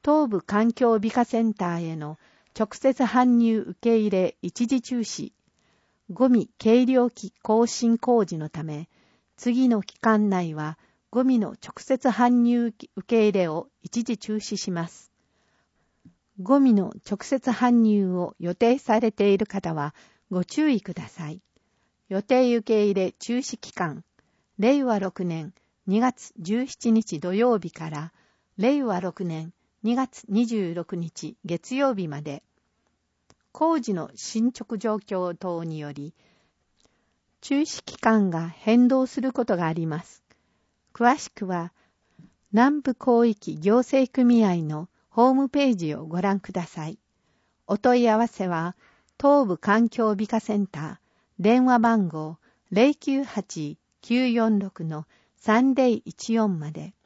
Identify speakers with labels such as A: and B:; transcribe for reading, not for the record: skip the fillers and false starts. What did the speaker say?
A: 東部環境美化センターへの直接搬入受け入れ一時中止、ゴミ計量器更新工事のため、次の期間内はゴミの直接搬入受け入れを一時中止します。ゴミの直接搬入を予定されている方はご注意ください。予定受け入れ中止期間、令和6年2月17日土曜日から令和6年2月26日月曜日まで、工事の進捗状況等により、中止期間が変動することがあります。詳しくは、南部広域行政組合のホームページをご覧ください。お問い合わせは、東部環境美化センター、電話番号 098-946-3014 まで。